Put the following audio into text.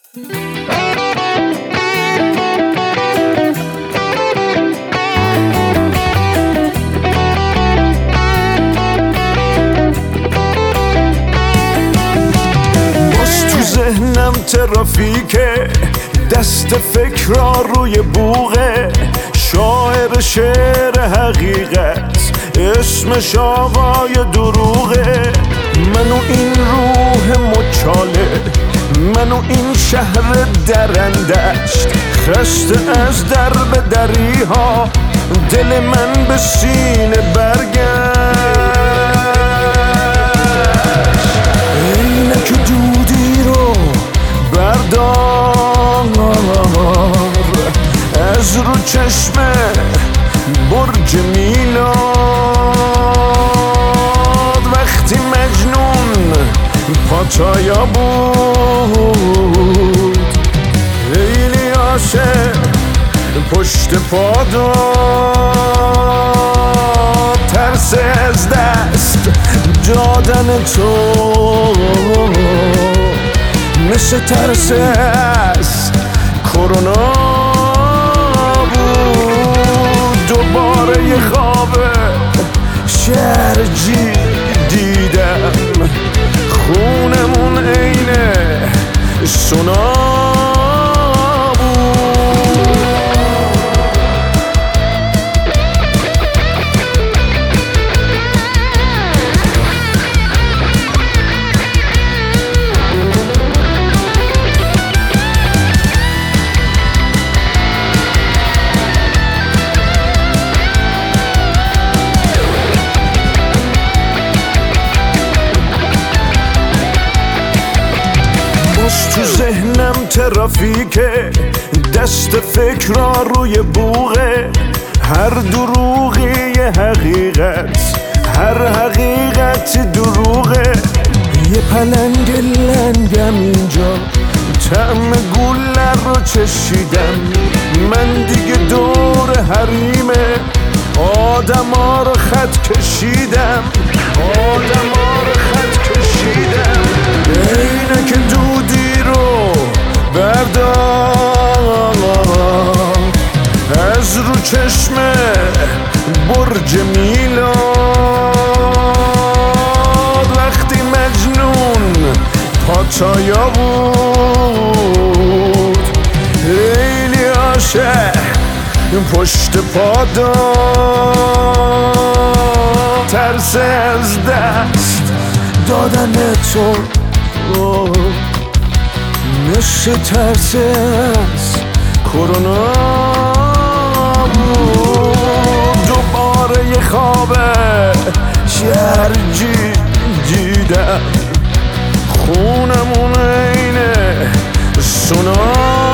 ذهنم ترافیکه، دست فکرها روی بوغه، شاعر شعر حقیقت اسمش آقای دروغه. منو این روح مچاله، منو این شهر درندشت، خسته از در به دری ها، دل من به سینه برگشت. اینک دودی رو بردار از رو چشم برج میلاد، وقتی مجنون پاتایا بود، خیلی عاشق پشت پا داد، ترس از دست دادن تو مثل ترس از کرونا بود. دوباره یه خواب شرجی دیدم، خونمون عین سونا تو ذهنم ترافیکه، دست فکرها روی بوغه، هر دروغی یه حقیقت، هر حقیقت دروغه. یه پلنگ لنگم اینجا، طعم گوله رو چشیدم، من دیگه دور حریمه آدما رو خط کشیدم، آدما رو خط کشیدم. اینک دودی رو بردار از رو چشم برج میلاد، وقتی مجنون پاتایا بود، خیلی عاشق پشت پا داد، ترس از دست دادن تو مثل ترس از کرونا بود. دوباره یه خواب شرجی دیدم، خونمون عین سونا